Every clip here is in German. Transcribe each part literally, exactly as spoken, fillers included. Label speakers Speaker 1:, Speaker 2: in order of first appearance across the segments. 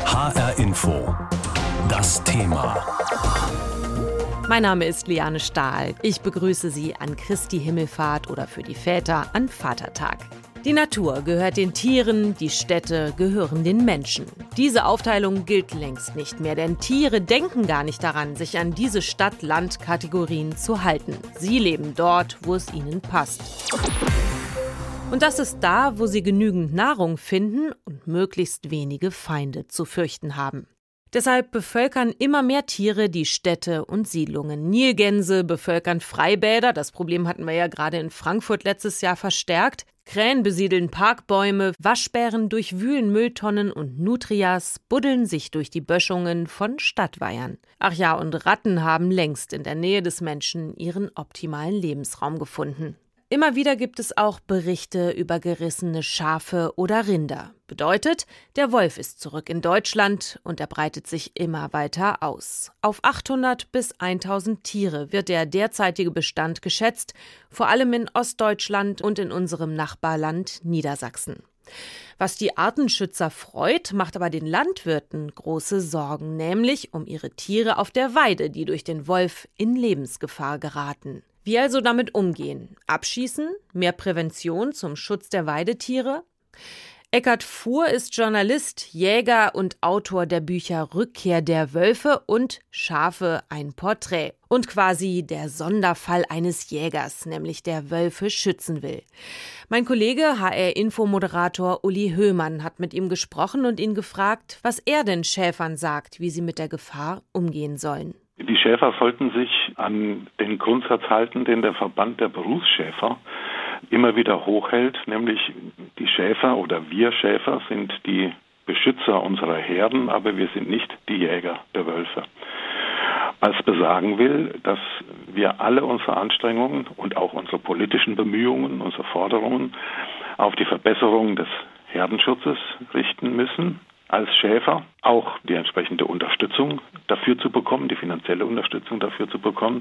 Speaker 1: H R Info. Das Thema.
Speaker 2: Mein Name ist Liane Stahl. Ich begrüße Sie an Christi Himmelfahrt oder für die Väter an Vatertag. Die Natur gehört den Tieren, die Städte gehören den Menschen. Diese Aufteilung gilt längst nicht mehr, denn Tiere denken gar nicht daran, sich an diese Stadt-Land-Kategorien zu halten. Sie leben dort, wo es ihnen passt. Und das ist da, wo sie genügend Nahrung finden und möglichst wenige Feinde zu fürchten haben. Deshalb bevölkern immer mehr Tiere die Städte und Siedlungen. Nilgänse bevölkern Freibäder, das Problem hatten wir ja gerade in Frankfurt letztes Jahr verstärkt. Krähen besiedeln Parkbäume, Waschbären durchwühlen Mülltonnen und Nutrias buddeln sich durch die Böschungen von Stadtweihern. Ach ja, und Ratten haben längst in der Nähe des Menschen ihren optimalen Lebensraum gefunden. Immer wieder gibt es auch Berichte über gerissene Schafe oder Rinder. Bedeutet, der Wolf ist zurück in Deutschland und er breitet sich immer weiter aus. Auf achthundert bis tausend Tiere wird der derzeitige Bestand geschätzt, vor allem in Ostdeutschland und in unserem Nachbarland Niedersachsen. Was die Artenschützer freut, macht aber den Landwirten große Sorgen, nämlich um ihre Tiere auf der Weide, die durch den Wolf in Lebensgefahr geraten. Wie also damit umgehen? Abschießen? Mehr Prävention zum Schutz der Weidetiere? Eckart Fuhr ist Journalist, Jäger und Autor der Bücher Rückkehr der Wölfe und Schafe, ein Porträt. Und quasi der Sonderfall eines Jägers, nämlich der Wölfe schützen will. Mein Kollege, H R-Info-Moderator Uli Höhmann, hat mit ihm gesprochen und ihn gefragt, was er den Schäfern sagt, wie sie mit der Gefahr umgehen sollen.
Speaker 3: Die Schäfer sollten sich an den Grundsatz halten, den der Verband der Berufsschäfer immer wieder hochhält, nämlich die Schäfer oder wir Schäfer sind die Beschützer unserer Herden, aber wir sind nicht die Jäger der Wölfe. Was besagen will, dass wir alle unsere Anstrengungen und auch unsere politischen Bemühungen, unsere Forderungen auf die Verbesserung des Herdenschutzes richten müssen. Als Schäfer auch die entsprechende Unterstützung dafür zu bekommen, die finanzielle Unterstützung dafür zu bekommen.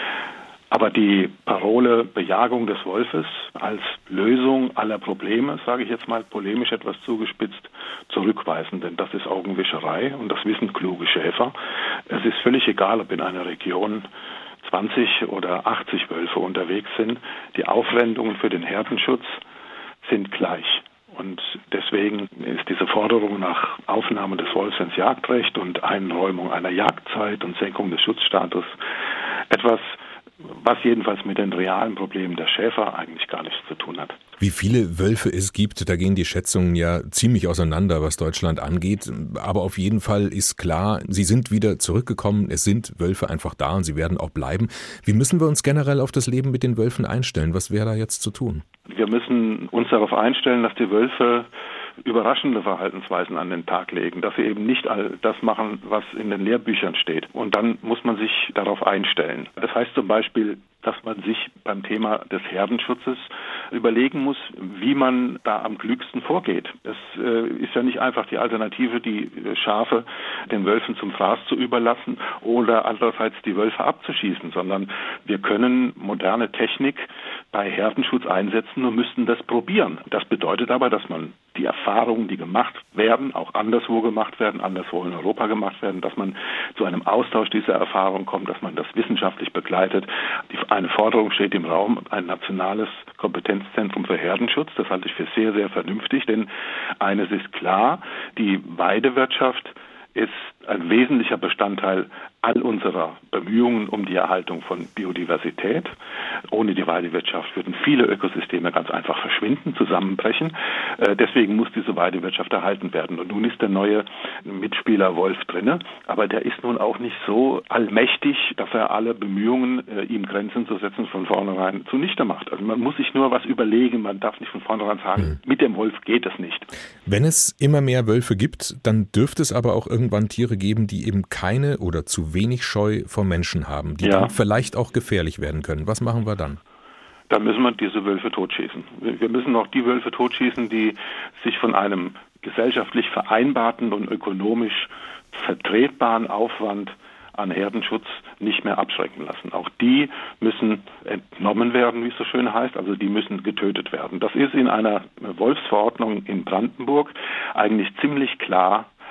Speaker 3: Aber die Parole Bejagung des Wolfes als Lösung aller Probleme, sage ich jetzt mal polemisch etwas zugespitzt, zurückweisen. Denn das ist Augenwischerei und das wissen kluge Schäfer. Es ist völlig egal, ob in einer Region zwanzig oder achtzig Wölfe unterwegs sind. Die Aufwendungen für den Herdenschutz sind gleich. Und deswegen ist diese Forderung nach Aufnahme des Wolfs ins Jagdrecht und Einräumung einer Jagdzeit und Senkung des Schutzstatus etwas, was jedenfalls mit den realen Problemen der Schäfer eigentlich gar nichts zu tun hat.
Speaker 4: Wie viele Wölfe es gibt, da gehen die Schätzungen ja ziemlich auseinander, was Deutschland angeht. Aber auf jeden Fall ist klar, sie sind wieder zurückgekommen. Es sind Wölfe einfach da und sie werden auch bleiben. Wie müssen wir uns generell auf das Leben mit den Wölfen einstellen? Was wäre da jetzt zu tun?
Speaker 3: Wir müssen uns darauf einstellen, dass die Wölfe überraschende Verhaltensweisen an den Tag legen, dass sie eben nicht all das machen, was in den Lehrbüchern steht. Und dann muss man sich darauf einstellen. Das heißt zum Beispiel, dass man sich beim Thema des Herdenschutzes überlegen muss, wie man da am klügsten vorgeht. Es äh, ist ja nicht einfach die Alternative, die Schafe den Wölfen zum Fraß zu überlassen oder andererseits die Wölfe abzuschießen, sondern wir können moderne Technik bei Herdenschutz einsetzen und müssten das probieren. Das bedeutet aber, dass man die Erfahrungen, die gemacht werden, auch anderswo gemacht werden, anderswo in Europa gemacht werden, dass man zu einem Austausch dieser Erfahrungen kommt, dass man das wissenschaftlich begleitet. Die, eine Forderung steht im Raum, ein nationales Kompetenzzentrum für Herdenschutz. Das halte ich für sehr, sehr vernünftig, denn eines ist klar, die Weidewirtschaft ist ein wesentlicher Bestandteil all unserer Bemühungen um die Erhaltung von Biodiversität. Ohne die Weidewirtschaft würden viele Ökosysteme ganz einfach verschwinden, zusammenbrechen. Äh, deswegen muss diese Weidewirtschaft erhalten werden. Und nun ist der neue Mitspieler Wolf drinne, aber der ist nun auch nicht so allmächtig, dass er alle Bemühungen, äh, ihm Grenzen zu setzen, von vornherein zunichte macht. Also man muss sich nur was überlegen, man darf nicht von vornherein sagen, hm. mit dem Wolf geht es nicht.
Speaker 4: Wenn es immer mehr Wölfe gibt, dann dürfte es aber auch irgendwann Tiere geben, die eben keine oder zu wenig Scheu vor Menschen haben, die ja. dann vielleicht auch gefährlich werden können. Was machen wir dann?
Speaker 3: Dann müssen wir diese Wölfe totschießen. Wir müssen auch die Wölfe totschießen, die sich von einem gesellschaftlich vereinbarten und ökonomisch vertretbaren Aufwand an Herdenschutz nicht mehr abschrecken lassen. Auch die müssen entnommen werden, wie es so schön heißt, also die müssen getötet werden. Das ist in einer Wolfsverordnung in Brandenburg eigentlich ziemlich klar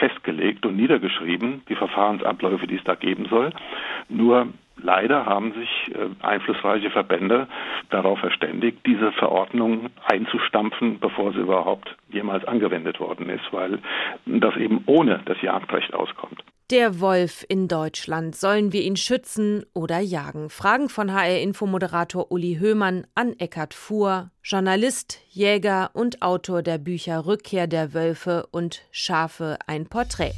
Speaker 3: festgelegt und niedergeschrieben, die Verfahrensabläufe, die es da geben soll. Nur leider haben sich äh, einflussreiche Verbände darauf verständigt, diese Verordnung einzustampfen, bevor sie überhaupt jemals angewendet worden ist, weil das eben ohne das Jagdrecht auskommt.
Speaker 2: Der Wolf in Deutschland. Sollen wir ihn schützen oder jagen? Fragen von H R-Info-Moderator Uli Höhmann an Eckhard Fuhr, Journalist, Jäger und Autor der Bücher Rückkehr der Wölfe und Schafe, ein Porträt.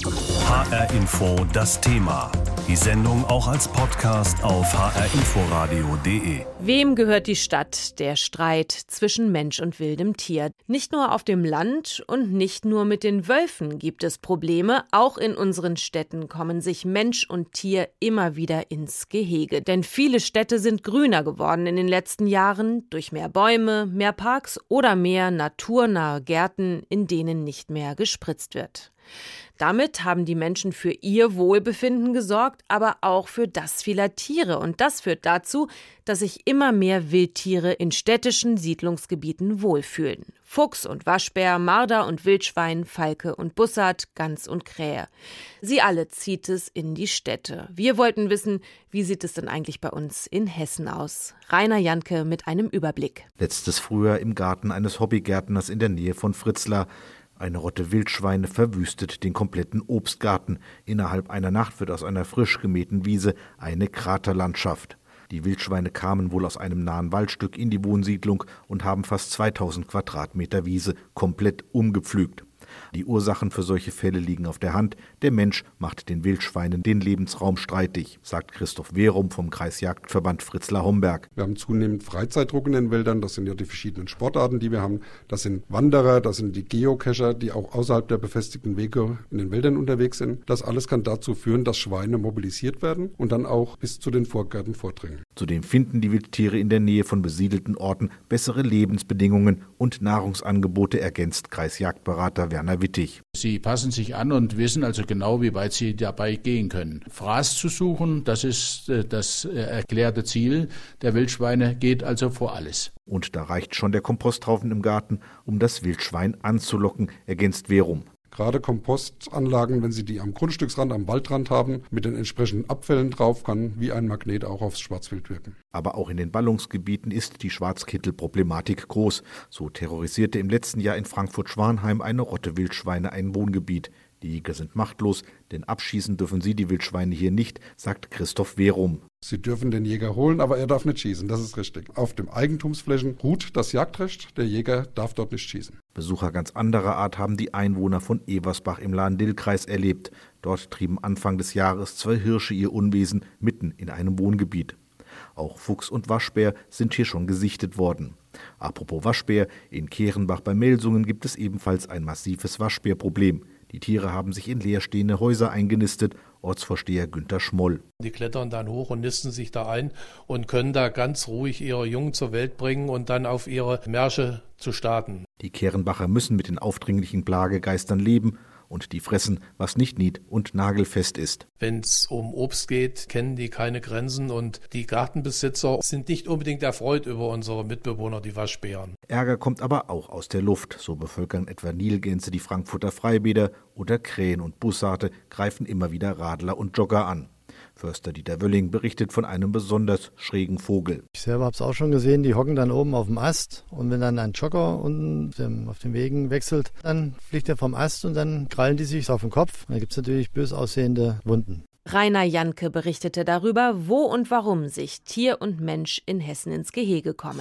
Speaker 1: H R-Info, das Thema. Die Sendung auch als Podcast auf h r inforadio punkt d e.
Speaker 2: Wem gehört die Stadt? Der Streit zwischen Mensch und wildem Tier. Nicht nur auf dem Land und nicht nur mit den Wölfen gibt es Probleme. Auch in unseren Städten kommen sich Mensch und Tier immer wieder ins Gehege. Denn viele Städte sind grüner geworden in den letzten Jahren durch mehr Bäume, mehr Parks oder mehr naturnahe Gärten, in denen nicht mehr gespritzt wird. Damit haben die Menschen für ihr Wohlbefinden gesorgt, aber auch für das vieler Tiere. Und das führt dazu, dass sich immer mehr Wildtiere in städtischen Siedlungsgebieten wohlfühlen. Fuchs und Waschbär, Marder und Wildschwein, Falke und Bussard, Gans und Krähe. Sie alle zieht es in die Städte. Wir wollten wissen, wie sieht es denn eigentlich bei uns in Hessen aus? Rainer Janke mit einem Überblick.
Speaker 5: Letztes Frühjahr im Garten eines Hobbygärtners in der Nähe von Fritzlar. Eine Rotte Wildschweine verwüstet den kompletten Obstgarten. Innerhalb einer Nacht wird aus einer frisch gemähten Wiese eine Kraterlandschaft. Die Wildschweine kamen wohl aus einem nahen Waldstück in die Wohnsiedlung und haben fast zweitausend Quadratmeter Wiese komplett umgepflügt. Die Ursachen für solche Fälle liegen auf der Hand. Der Mensch macht den Wildschweinen den Lebensraum streitig, sagt Christoph Werum vom Kreisjagdverband Fritzlar-Homberg.
Speaker 6: Wir haben zunehmend Freizeitdruck in den Wäldern. Das sind ja die verschiedenen Sportarten, die wir haben. Das sind Wanderer, das sind die Geocacher, die auch außerhalb der befestigten Wege in den Wäldern unterwegs sind. Das alles kann dazu führen, dass Schweine mobilisiert werden und dann auch bis zu den Vorgärten vordringen.
Speaker 5: Zudem finden die Wildtiere in der Nähe von besiedelten Orten bessere Lebensbedingungen und Nahrungsangebote, ergänzt Kreisjagdberater Werner Wittig.
Speaker 7: Sie passen sich an und wissen also genau, wie weit sie dabei gehen können. Fraß zu suchen, das ist das erklärte Ziel der Wildschweine, geht also vor alles.
Speaker 5: Und da reicht schon der Komposthaufen im Garten, um das Wildschwein anzulocken, ergänzt Werum.
Speaker 6: Gerade Kompostanlagen, wenn Sie die am Grundstücksrand, am Waldrand haben, mit den entsprechenden Abfällen drauf, kann wie ein Magnet auch aufs Schwarzwild wirken.
Speaker 5: Aber auch in den Ballungsgebieten ist die Schwarzkittel-Problematik groß. So terrorisierte im letzten Jahr in Frankfurt-Schwanheim eine Rotte Wildschweine ein Wohngebiet. Die Jäger sind machtlos, denn abschießen dürfen sie die Wildschweine hier nicht, sagt Christoph Werum.
Speaker 6: Sie dürfen den Jäger holen, aber er darf nicht schießen, das ist richtig. Auf den Eigentumsflächen ruht das Jagdrecht, der Jäger darf dort nicht schießen.
Speaker 5: Besucher ganz anderer Art haben die Einwohner von Eversbach im Lahn-Dill-Kreis erlebt. Dort trieben Anfang des Jahres zwei Hirsche ihr Unwesen mitten in einem Wohngebiet. Auch Fuchs und Waschbär sind hier schon gesichtet worden. Apropos Waschbär, in Kehrenbach bei Melsungen gibt es ebenfalls ein massives Waschbärproblem. Die Tiere haben sich in leerstehende Häuser eingenistet, Ortsvorsteher Günter Schmoll.
Speaker 8: Die klettern dann hoch und nisten sich da ein und können da ganz ruhig ihre Jungen zur Welt bringen und dann auf ihre Märsche zu starten.
Speaker 5: Die Kehrenbacher müssen mit den aufdringlichen Plagegeistern leben und die fressen, was nicht nied- und nagelfest ist.
Speaker 8: Wenn es um Obst geht, kennen die keine Grenzen und die Gartenbesitzer sind nicht unbedingt erfreut über unsere Mitbewohner, die Waschbären.
Speaker 5: Ärger kommt aber auch aus der Luft. So bevölkern etwa Nilgänse die Frankfurter Freibäder oder Krähen und Bussarde greifen immer wieder Radler und Jogger an. Förster Dieter Wölling berichtet von einem besonders schrägen Vogel.
Speaker 9: Ich selber habe es auch schon gesehen, die hocken dann oben auf dem Ast und wenn dann ein Jogger unten auf den Wegen wechselt, dann fliegt er vom Ast und dann krallen die sich auf den Kopf. Da gibt es natürlich bös aussehende Wunden.
Speaker 2: Rainer Janke berichtete darüber, wo und warum sich Tier und Mensch in Hessen ins Gehege kommen.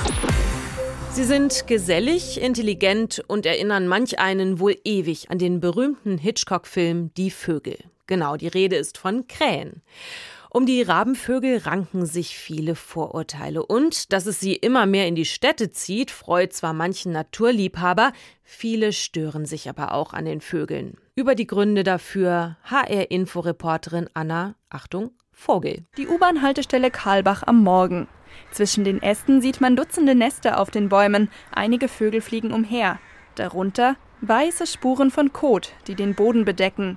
Speaker 2: Sie sind gesellig, intelligent und erinnern manch einen wohl ewig an den berühmten Hitchcock-Film Die Vögel. Genau, die Rede ist von Krähen. Um die Rabenvögel ranken sich viele Vorurteile. Und dass es sie immer mehr in die Städte zieht, freut zwar manchen Naturliebhaber, viele stören sich aber auch an den Vögeln. Über die Gründe dafür H R-Info-Reporterin Anna, Achtung, Vogel.
Speaker 10: Die U-Bahn-Haltestelle Karlbach am Morgen. Zwischen den Ästen sieht man Dutzende Nester auf den Bäumen. Einige Vögel fliegen umher. Darunter weiße Spuren von Kot, die den Boden bedecken.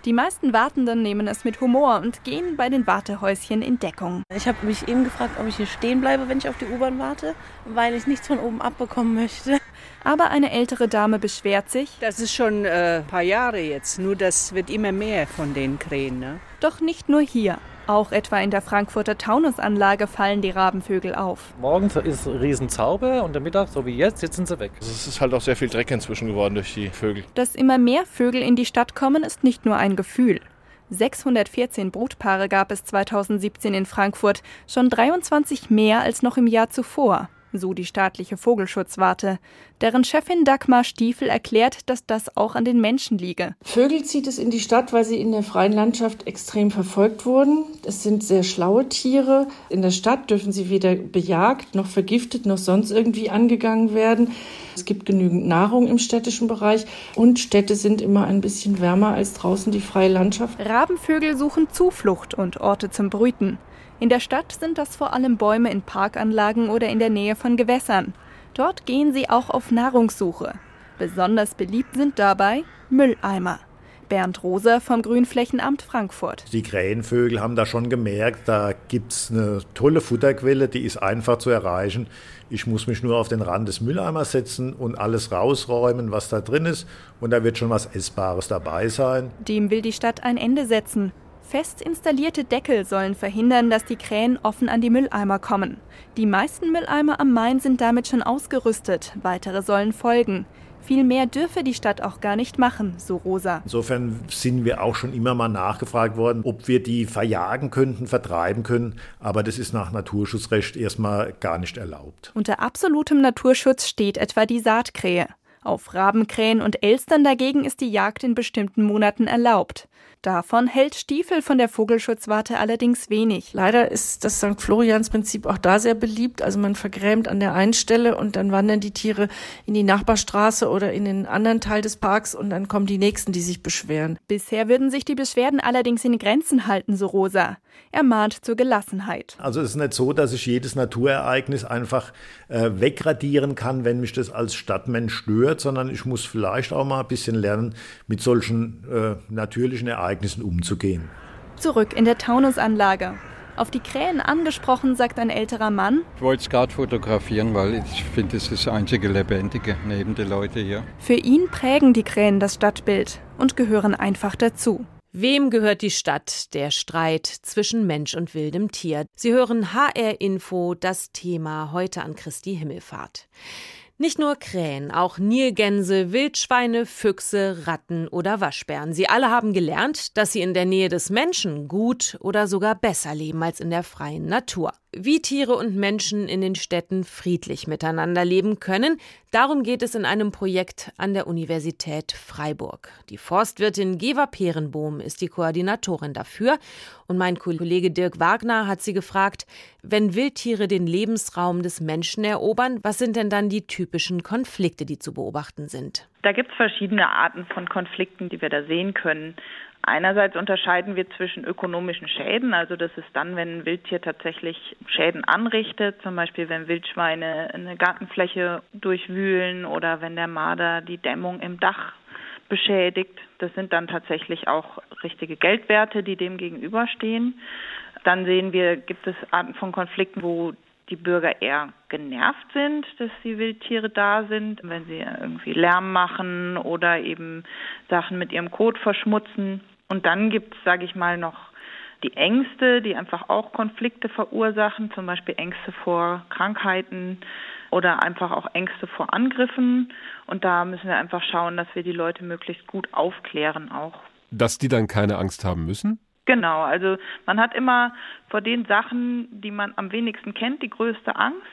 Speaker 10: Die meisten Wartenden nehmen es mit Humor und gehen bei den Wartehäuschen in Deckung.
Speaker 11: Ich habe mich eben gefragt, ob ich hier stehen bleibe, wenn ich auf die U-Bahn warte, weil ich nichts von oben abbekommen möchte.
Speaker 10: Aber eine ältere Dame beschwert sich.
Speaker 12: Das ist schon äh, ein paar Jahre jetzt, nur das wird immer mehr von den Krähen. Ne?
Speaker 10: Doch nicht nur hier. Auch etwa in der Frankfurter Taunusanlage fallen die Rabenvögel auf.
Speaker 13: Morgens ist ein Riesenzauber und am Mittag, so wie jetzt, jetzt sind sie weg.
Speaker 14: Es ist halt auch sehr viel Dreck inzwischen geworden durch die Vögel.
Speaker 10: Dass immer mehr Vögel in die Stadt kommen, ist nicht nur ein Gefühl. sechshundertvierzehn Brutpaare gab es zweitausendsiebzehn in Frankfurt, schon dreiundzwanzig mehr als noch im Jahr zuvor. So die staatliche Vogelschutzwarte. Deren Chefin Dagmar Stiefel erklärt, dass das auch an den Menschen liege.
Speaker 15: Vögel zieht es in die Stadt, weil sie in der freien Landschaft extrem verfolgt wurden. Es sind sehr schlaue Tiere. In der Stadt dürfen sie weder bejagt, noch vergiftet, noch sonst irgendwie angegangen werden. Es gibt genügend Nahrung im städtischen Bereich und Städte sind immer ein bisschen wärmer als draußen die freie Landschaft.
Speaker 10: Rabenvögel suchen Zuflucht und Orte zum Brüten. In der Stadt sind das vor allem Bäume in Parkanlagen oder in der Nähe von Gewässern. Dort gehen sie auch auf Nahrungssuche. Besonders beliebt sind dabei Mülleimer. Bernd Roser vom Grünflächenamt Frankfurt.
Speaker 16: Die Krähenvögel haben da schon gemerkt, da gibt es eine tolle Futterquelle, die ist einfach zu erreichen. Ich muss mich nur auf den Rand des Mülleimers setzen und alles rausräumen, was da drin ist. Und da wird schon was Essbares dabei sein.
Speaker 10: Dem will die Stadt ein Ende setzen. Fest installierte Deckel sollen verhindern, dass die Krähen offen an die Mülleimer kommen. Die meisten Mülleimer am Main sind damit schon ausgerüstet. Weitere sollen folgen. Viel mehr dürfe die Stadt auch gar nicht machen, so Rosa.
Speaker 16: Insofern sind wir auch schon immer mal nachgefragt worden, ob wir die verjagen könnten, vertreiben können. Aber das ist nach Naturschutzrecht erstmal gar nicht erlaubt.
Speaker 10: Unter absolutem Naturschutz steht etwa die Saatkrähe. Auf Rabenkrähen und Elstern dagegen ist die Jagd in bestimmten Monaten erlaubt. Davon hält Stiefel von der Vogelschutzwarte allerdings wenig.
Speaker 15: Leider ist das Sankt Florians-Prinzip auch da sehr beliebt. Also man vergrämt an der einen Stelle und dann wandern die Tiere in die Nachbarstraße oder in den anderen Teil des Parks und dann kommen die Nächsten, die sich beschweren.
Speaker 10: Bisher würden sich die Beschwerden allerdings in Grenzen halten, so Rosa. Er mahnt zur Gelassenheit.
Speaker 16: Also es ist nicht so, dass ich jedes Naturereignis einfach äh, wegradieren kann, wenn mich das als Stadtmensch stört, sondern ich muss vielleicht auch mal ein bisschen lernen, mit solchen äh, natürlichen Ereignissen umzugehen.
Speaker 10: Zurück in der Taunusanlage. Auf die Krähen angesprochen, sagt ein älterer Mann.
Speaker 17: Ich wollte es gerade fotografieren, weil ich finde, es ist das einzige Lebendige neben den Leuten hier.
Speaker 10: Für ihn prägen die Krähen das Stadtbild und gehören einfach dazu.
Speaker 2: Wem gehört die Stadt? Der Streit zwischen Mensch und wildem Tier. Sie hören H R Info, das Thema heute an Christi Himmelfahrt. Nicht nur Krähen, auch Nilgänse, Wildschweine, Füchse, Ratten oder Waschbären. Sie alle haben gelernt, dass sie in der Nähe des Menschen gut oder sogar besser leben als in der freien Natur. Wie Tiere und Menschen in den Städten friedlich miteinander leben können, darum geht es in einem Projekt an der Universität Freiburg. Die Forstwirtin Geva Peerenbohm ist die Koordinatorin dafür und mein Kollege Dirk Wagner hat sie gefragt, wenn Wildtiere den Lebensraum des Menschen erobern, was sind denn dann die typischen Konflikte, die zu beobachten sind?
Speaker 18: Da gibt es verschiedene Arten von Konflikten, die wir da sehen können. Einerseits unterscheiden wir zwischen ökonomischen Schäden, also das ist dann, wenn ein Wildtier tatsächlich Schäden anrichtet, zum Beispiel wenn Wildschweine eine Gartenfläche durchwühlen oder wenn der Marder die Dämmung im Dach beschädigt. Das sind dann tatsächlich auch richtige Geldwerte, die dem gegenüberstehen. Dann sehen wir, gibt es Arten von Konflikten, wo die Bürger eher genervt sind, dass die Wildtiere da sind, wenn sie irgendwie Lärm machen oder eben Sachen mit ihrem Kot verschmutzen. Und dann gibt es, sage ich mal, noch die Ängste, die einfach auch Konflikte verursachen, zum Beispiel Ängste vor Krankheiten oder einfach auch Ängste vor Angriffen. Und da müssen wir einfach schauen, dass wir die Leute möglichst gut aufklären auch.
Speaker 19: Dass die dann keine Angst haben müssen?
Speaker 18: Genau, also man hat immer vor den Sachen, die man am wenigsten kennt, die größte Angst.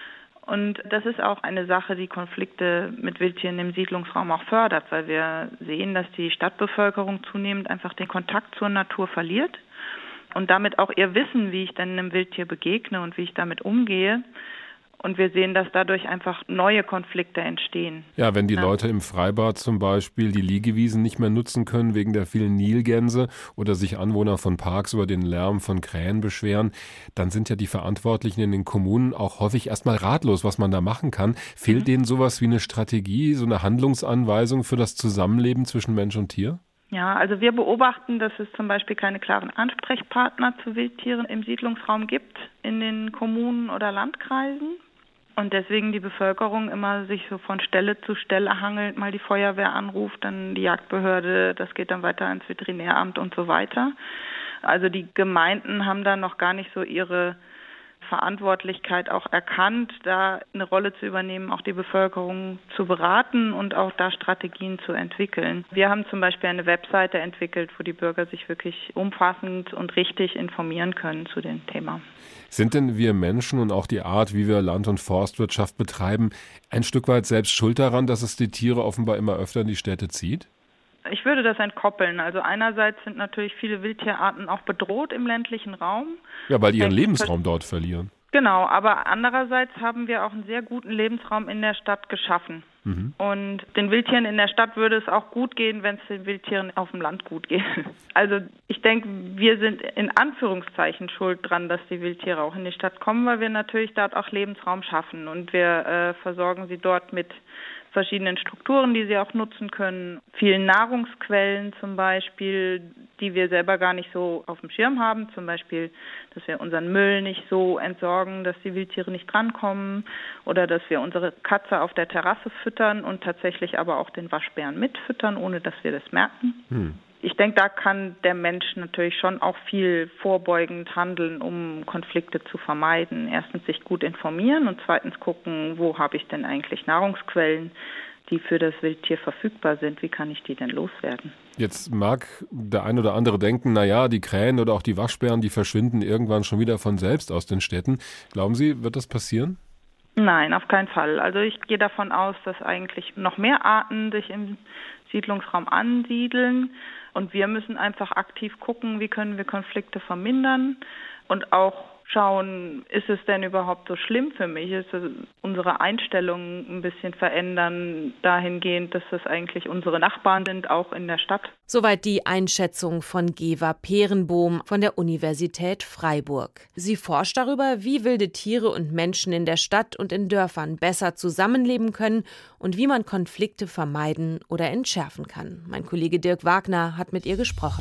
Speaker 18: Und das ist auch eine Sache, die Konflikte mit Wildtieren im Siedlungsraum auch fördert, weil wir sehen, dass die Stadtbevölkerung zunehmend einfach den Kontakt zur Natur verliert und damit auch ihr Wissen, wie ich denn einem Wildtier begegne und wie ich damit umgehe. Und wir sehen, dass dadurch einfach neue Konflikte entstehen.
Speaker 19: Ja, wenn die
Speaker 18: ja.
Speaker 19: Leute im Freibad zum Beispiel die Liegewiesen nicht mehr nutzen können wegen der vielen Nilgänse oder sich Anwohner von Parks über den Lärm von Krähen beschweren, dann sind ja die Verantwortlichen in den Kommunen auch häufig erstmal ratlos, was man da machen kann. Fehlt mhm. denen sowas wie eine Strategie, so eine Handlungsanweisung für das Zusammenleben zwischen Mensch und Tier?
Speaker 18: Ja, also wir beobachten, dass es zum Beispiel keine klaren Ansprechpartner zu Wildtieren im Siedlungsraum gibt, in den Kommunen oder Landkreisen. Und deswegen die Bevölkerung immer sich so von Stelle zu Stelle hangelt, mal die Feuerwehr anruft, dann die Jagdbehörde, das geht dann weiter ins Veterinäramt und so weiter. Also die Gemeinden haben da noch gar nicht so ihre Verantwortlichkeit auch erkannt, da eine Rolle zu übernehmen, auch die Bevölkerung zu beraten und auch da Strategien zu entwickeln. Wir haben zum Beispiel eine Webseite entwickelt, wo die Bürger sich wirklich umfassend und richtig informieren können zu dem Thema.
Speaker 19: Sind denn wir Menschen und auch die Art, wie wir Land- und Forstwirtschaft betreiben, ein Stück weit selbst schuld daran, dass es die Tiere offenbar immer öfter in die Städte zieht?
Speaker 18: Ich würde das entkoppeln. Also einerseits sind natürlich viele Wildtierarten auch bedroht im ländlichen Raum.
Speaker 19: Ja, weil die ihren Lebensraum dort verlieren.
Speaker 18: Genau, aber andererseits haben wir auch einen sehr guten Lebensraum in der Stadt geschaffen. Mhm. Und den Wildtieren in der Stadt würde es auch gut gehen, wenn es den Wildtieren auf dem Land gut geht. Also ich denke, wir sind in Anführungszeichen schuld dran, dass die Wildtiere auch in die Stadt kommen, weil wir natürlich dort auch Lebensraum schaffen und wir äh, versorgen sie dort mit verschiedenen Strukturen, die sie auch nutzen können. Vielen Nahrungsquellen zum Beispiel, die wir selber gar nicht so auf dem Schirm haben. Zum Beispiel, dass wir unseren Müll nicht so entsorgen, dass die Wildtiere nicht drankommen. Oder dass wir unsere Katze auf der Terrasse füttern und tatsächlich aber auch den Waschbären mitfüttern, ohne dass wir das merken. Hm. Ich denke, da kann der Mensch natürlich schon auch viel vorbeugend handeln, um Konflikte zu vermeiden. Erstens sich gut informieren und zweitens gucken, wo habe ich denn eigentlich Nahrungsquellen, die für das Wildtier verfügbar sind. Wie kann ich die denn loswerden?
Speaker 19: Jetzt mag der ein oder andere denken, naja, die Krähen oder auch die Waschbären, die verschwinden irgendwann schon wieder von selbst aus den Städten. Glauben Sie, wird das passieren?
Speaker 18: Nein, auf keinen Fall. Also ich gehe davon aus, dass eigentlich noch mehr Arten sich im Siedlungsraum ansiedeln. Und wir müssen einfach aktiv gucken, wie können wir Konflikte vermindern und auch schauen, ist es denn überhaupt so schlimm für mich? Ist es unsere Einstellung ein bisschen verändern, dahingehend, dass das eigentlich unsere Nachbarn sind, auch in der Stadt?
Speaker 2: Soweit die Einschätzung von Geva Peerenbohm von der Universität Freiburg. Sie forscht darüber, wie wilde Tiere und Menschen in der Stadt und in Dörfern besser zusammenleben können und wie man Konflikte vermeiden oder entschärfen kann. Mein Kollege Dirk Wagner hat mit ihr gesprochen.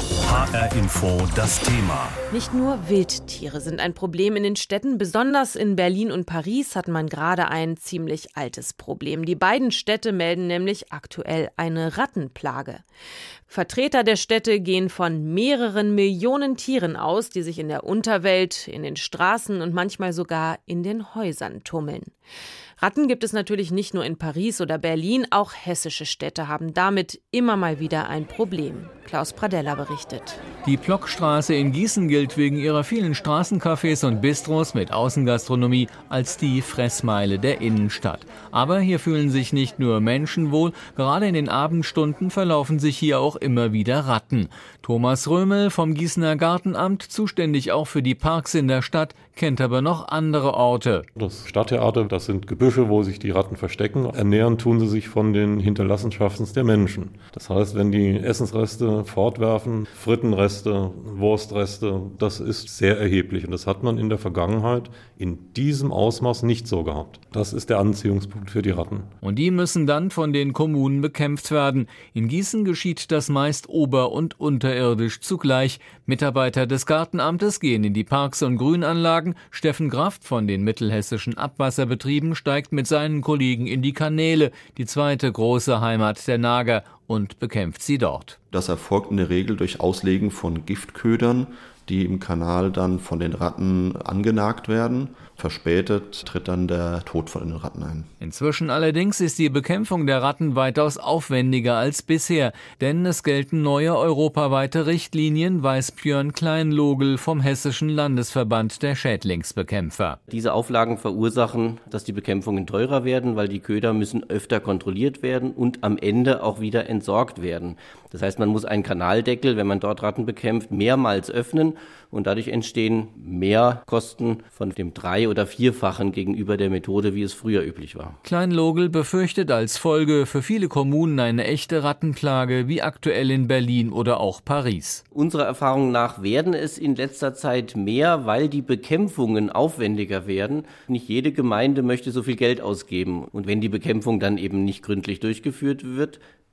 Speaker 1: H R Info, das Thema.
Speaker 2: Nicht nur Wildtiere sind ein Problem in den Städten. Besonders in Berlin und Paris hat man gerade ein ziemlich altes Problem. Die beiden Städte melden nämlich aktuell eine Rattenplage. Vertreter der Städte gehen von mehreren Millionen Tieren aus, die sich in der Unterwelt, in den Straßen und manchmal sogar in den Häusern tummeln. Ratten gibt es natürlich nicht nur in Paris oder Berlin, auch hessische Städte haben damit immer mal wieder ein Problem. Klaus Pradella berichtet.
Speaker 20: Die Plockstraße in Gießen gilt wegen ihrer vielen Straßencafés und Bistros mit Außengastronomie als die Fressmeile der Innenstadt. Aber hier fühlen sich nicht nur Menschen wohl, gerade in den Abendstunden verlaufen sich hier auch immer wieder Ratten. Thomas Römel vom Gießener Gartenamt, zuständig auch für die Parks in der Stadt, kennt aber noch andere Orte.
Speaker 21: Das Stadttheater, das sind Gebüsche, wo sich die Ratten verstecken. Ernähren tun sie sich von den Hinterlassenschaften der Menschen. Das heißt, wenn die Essensreste fortwerfen, Frittenreste, Wurstreste, das ist sehr erheblich. Und das hat man in der Vergangenheit in diesem Ausmaß nicht so gehabt. Das ist der Anziehungspunkt für die Ratten.
Speaker 20: Und die müssen dann von den Kommunen bekämpft werden. In Gießen geschieht das meist ober- und unterirdisch zugleich. Mitarbeiter des Gartenamtes gehen in die Parks und Grünanlagen. Steffen Graft von den mittelhessischen Abwasserbetrieben steigt mit seinen Kollegen in die Kanäle, die zweite große Heimat der Nager, und bekämpft sie dort.
Speaker 22: Das erfolgt in der Regel durch Auslegen von Giftködern, die im Kanal dann von den Ratten angenagt werden. Verspätet tritt dann der Tod von den Ratten ein.
Speaker 20: Inzwischen allerdings ist die Bekämpfung der Ratten weitaus aufwendiger als bisher, denn es gelten neue europaweite Richtlinien, weiß Björn Kleinlogel vom Hessischen Landesverband der Schädlingsbekämpfer.
Speaker 23: Diese Auflagen verursachen, dass die Bekämpfungen teurer werden, weil die Köder müssen öfter kontrolliert werden und am Ende auch wieder entsorgt werden. Das heißt, man muss einen Kanaldeckel, wenn man dort Ratten bekämpft, mehrmals öffnen und dadurch entstehen mehr Kosten von dem drei- oder vierfachen gegenüber der Methode, wie es früher üblich war.
Speaker 20: Kleinlogel befürchtet als Folge für viele Kommunen eine echte Rattenplage, wie aktuell in Berlin oder auch Paris.
Speaker 23: Unserer Erfahrung nach werden es in letzter Zeit mehr, weil die Bekämpfungen aufwendiger werden. Nicht jede Gemeinde möchte so viel Geld ausgeben. Und wenn die Bekämpfung dann eben nicht gründlich durchgeführt wird,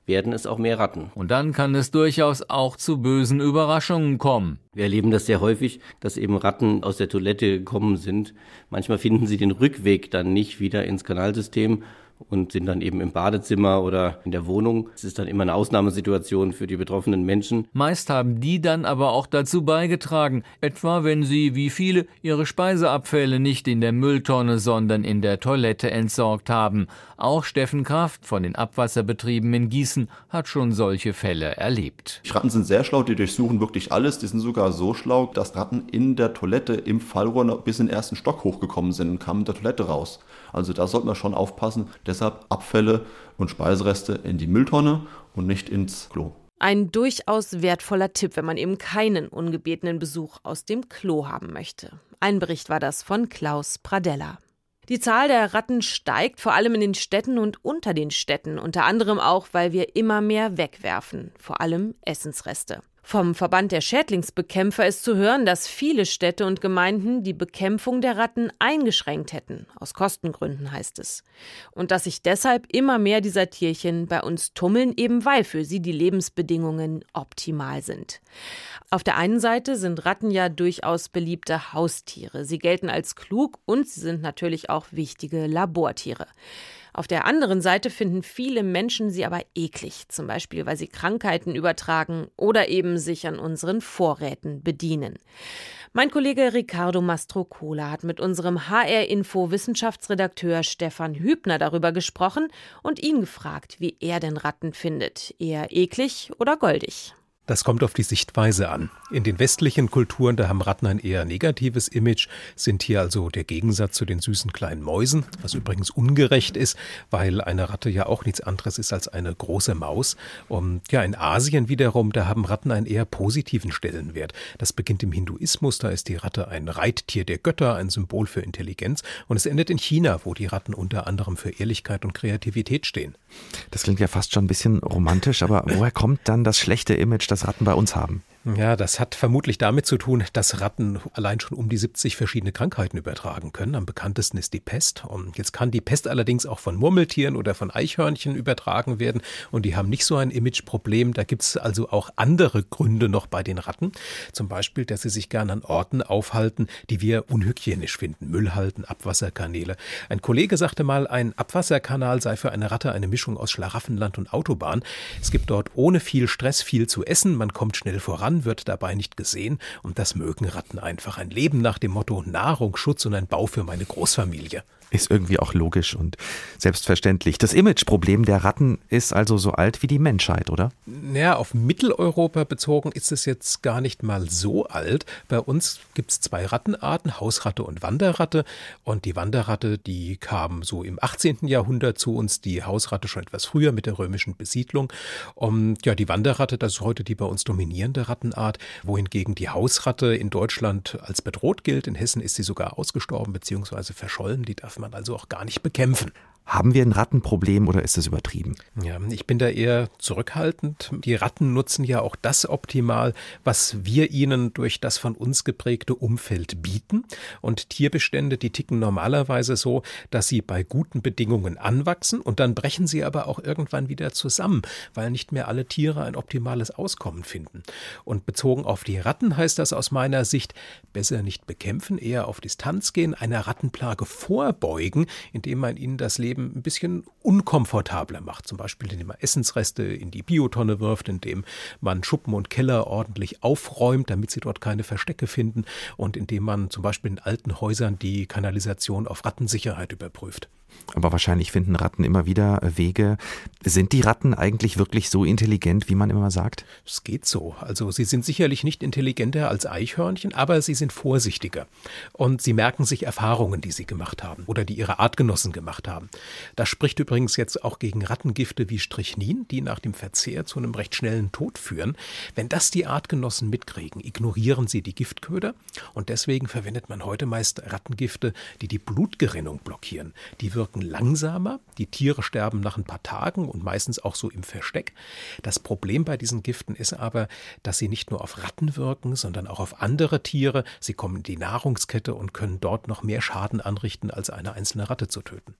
Speaker 23: werden es auch mehr Ratten.
Speaker 20: Und dann kann es durchaus auch zu bösen Überraschungen kommen.
Speaker 23: Wir erleben das sehr häufig, dass eben Ratten aus der Toilette gekommen sind. Manchmal finden sie den Rückweg dann nicht wieder ins Kanalsystem und sind dann eben im Badezimmer oder in der Wohnung. Es ist dann immer eine Ausnahmesituation für die betroffenen Menschen.
Speaker 20: Meist haben die dann aber auch dazu beigetragen, etwa wenn sie, wie viele, ihre Speiseabfälle nicht in der Mülltonne, sondern in der Toilette entsorgt haben. Auch Steffen Kraft von den Abwasserbetrieben in Gießen hat schon solche Fälle erlebt.
Speaker 22: Die Ratten sind sehr schlau, die durchsuchen wirklich alles. Die sind sogar so schlau, dass Ratten in der Toilette im Fallrohr bis in den ersten Stock hochgekommen sind und kamen in der Toilette raus. Also da sollte man schon aufpassen. Deshalb Abfälle und Speisereste in die Mülltonne und nicht ins Klo.
Speaker 2: Ein durchaus wertvoller Tipp, wenn man eben keinen ungebetenen Besuch aus dem Klo haben möchte. Ein Bericht war das von Klaus Pradella. Die Zahl der Ratten steigt, vor allem in den Städten und unter den Städten, unter anderem auch, weil wir immer mehr wegwerfen, vor allem Essensreste. Vom Verband der Schädlingsbekämpfer ist zu hören, dass viele Städte und Gemeinden die Bekämpfung der Ratten eingeschränkt hätten. Aus Kostengründen heißt es. Und dass sich deshalb immer mehr dieser Tierchen bei uns tummeln, eben weil für sie die Lebensbedingungen optimal sind. Auf der einen Seite sind Ratten ja durchaus beliebte Haustiere. Sie gelten als klug und sie sind natürlich auch wichtige Labortiere. Auf der anderen Seite finden viele Menschen sie aber eklig, zum Beispiel, weil sie Krankheiten übertragen oder eben sich an unseren Vorräten bedienen. Mein Kollege Ricardo Mastrocola hat mit unserem H R-Info-Wissenschaftsredakteur Stefan Hübner darüber gesprochen und ihn gefragt, wie er den Ratten findet. Eher eklig oder goldig?
Speaker 3: Das kommt auf die Sichtweise an. In den westlichen Kulturen, da haben Ratten ein eher negatives Image, sind hier also der Gegensatz zu den süßen kleinen Mäusen, was übrigens ungerecht ist, weil eine Ratte ja auch nichts anderes ist als eine große Maus. Und ja, in Asien wiederum, da haben Ratten einen eher positiven Stellenwert. Das beginnt im Hinduismus, da ist die Ratte ein Reittier der Götter, ein Symbol für Intelligenz. Und es endet in China, wo die Ratten unter anderem für Ehrlichkeit und Kreativität stehen.
Speaker 4: Das klingt ja fast schon ein bisschen romantisch, aber woher kommt dann das schlechte Image, das Ratten bei uns haben?
Speaker 3: Ja, das hat vermutlich damit zu tun, dass Ratten allein schon um die siebzig verschiedene Krankheiten übertragen können. Am bekanntesten ist die Pest. Und jetzt kann die Pest allerdings auch von Murmeltieren oder von Eichhörnchen übertragen werden. Und die haben nicht so ein Imageproblem. Da gibt es also auch andere Gründe noch bei den Ratten. Zum Beispiel, dass sie sich gern an Orten aufhalten, die wir unhygienisch finden. Müllhalden, Abwasserkanäle. Ein Kollege sagte mal, ein Abwasserkanal sei für eine Ratte eine Mischung aus Schlaraffenland und Autobahn. Es gibt dort ohne viel Stress viel zu essen. Man kommt schnell voran, wird dabei nicht gesehen, und das mögen Ratten einfach. Ein Leben nach dem Motto Nahrung, Schutz und ein Bau für meine Großfamilie.
Speaker 4: Ist irgendwie auch logisch und selbstverständlich. Das Imageproblem der Ratten ist also so alt wie die Menschheit, oder?
Speaker 3: Naja, auf Mitteleuropa bezogen ist es jetzt gar nicht mal so alt. Bei uns gibt es zwei Rattenarten, Hausratte und Wanderratte. Und die Wanderratte, die kam so im achtzehnten Jahrhundert zu uns, die Hausratte schon etwas früher mit der römischen Besiedlung. Und ja, die Wanderratte, das ist heute die bei uns dominierende Rattenart, wohingegen die Hausratte in Deutschland als bedroht gilt. In Hessen ist sie sogar ausgestorben bzw. verschollen. Die darf man also auch gar nicht bekämpfen.
Speaker 4: Haben wir ein Rattenproblem oder ist das übertrieben?
Speaker 3: Ja, ich bin da eher zurückhaltend. Die Ratten nutzen ja auch das optimal, was wir ihnen durch das von uns geprägte Umfeld bieten. Und Tierbestände, die ticken normalerweise so, dass sie bei guten Bedingungen anwachsen und dann brechen sie aber auch irgendwann wieder zusammen, weil nicht mehr alle Tiere ein optimales Auskommen finden. Und bezogen auf die Ratten heißt das aus meiner Sicht, besser nicht bekämpfen, eher auf Distanz gehen, einer Rattenplage vorbeugen, indem man ihnen das Leben ein bisschen unkomfortabler macht. Zum Beispiel, indem man Essensreste in die Biotonne wirft, indem man Schuppen und Keller ordentlich aufräumt, damit sie dort keine Verstecke finden, und indem man zum Beispiel in alten Häusern die Kanalisation auf Rattensicherheit überprüft.
Speaker 4: Aber wahrscheinlich finden Ratten immer wieder Wege. Sind die Ratten eigentlich wirklich so intelligent, wie man immer sagt?
Speaker 3: Es geht so. Also sie sind sicherlich nicht intelligenter als Eichhörnchen, aber sie sind vorsichtiger. Und sie merken sich Erfahrungen, die sie gemacht haben oder die ihre Artgenossen gemacht haben. Das spricht übrigens jetzt auch gegen Rattengifte wie Strychnin, die nach dem Verzehr zu einem recht schnellen Tod führen. Wenn das die Artgenossen mitkriegen, ignorieren sie die Giftköder. Und deswegen verwendet man heute meist Rattengifte, die die Blutgerinnung blockieren. Die wirken langsamer, die Tiere sterben nach ein paar Tagen und meistens auch so im Versteck. Das Problem bei diesen Giften ist aber, dass sie nicht nur auf Ratten wirken, sondern auch auf andere Tiere. Sie kommen in die Nahrungskette und können dort noch mehr Schaden anrichten, als eine einzelne Ratte zu töten.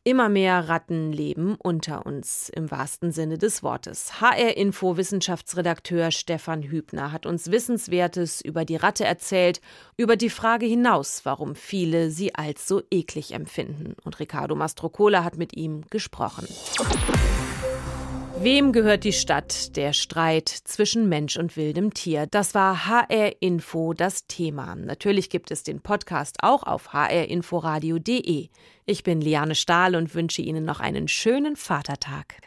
Speaker 2: Immer mehr Ratten leben unter uns, im wahrsten Sinne des Wortes. H R-Info-Wissenschaftsredakteur Stefan Hübner hat uns Wissenswertes über die Ratte erzählt, über die Frage hinaus, warum viele sie als so eklig empfinden. Und Riccardo Mastrocola hat mit ihm gesprochen. Wem gehört die Stadt? Der Streit zwischen Mensch und wildem Tier. Das war H R-Info das Thema. Natürlich gibt es den Podcast auch auf h r inforadio punkt d e. Ich bin Liane Stahl und wünsche Ihnen noch einen schönen Vatertag.